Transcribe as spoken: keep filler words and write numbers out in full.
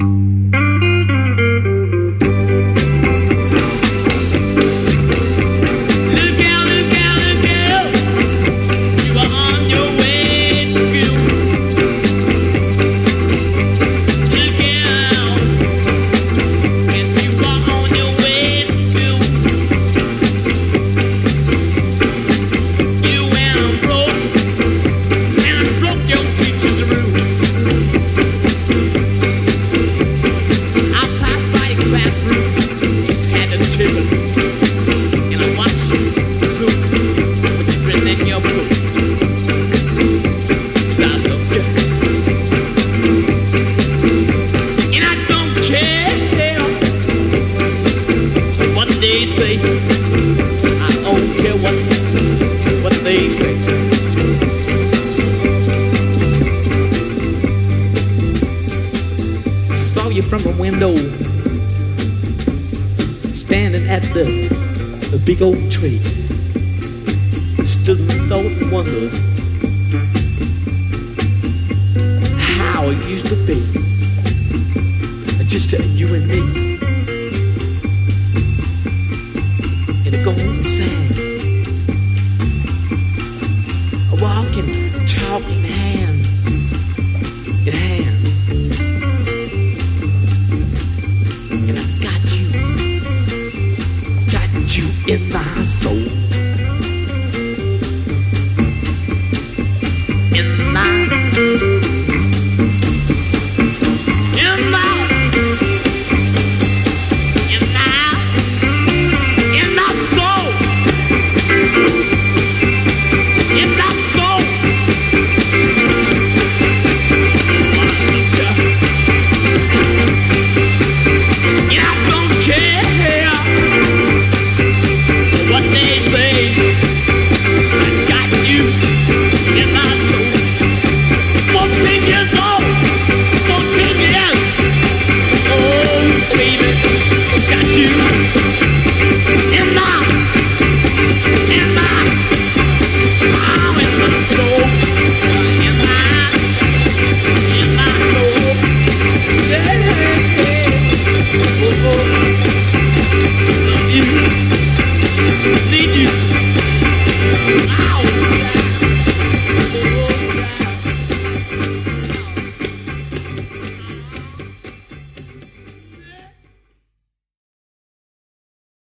From a window, standing at the, the big old tree, stood and thought and wondered how it used to be, just you and me in the golden sand, walking, talking hand in hand. In my soul, in my, in my, in my, in my soul, in my soul. And I don't care what they say, I got you in my soul. fourteen years old, fourteen years. Oh, baby, got you in my, in my, oh, in my soul, in my, in my soul. Yeah, yeah. Oh, oh, love you. Need you. Wow.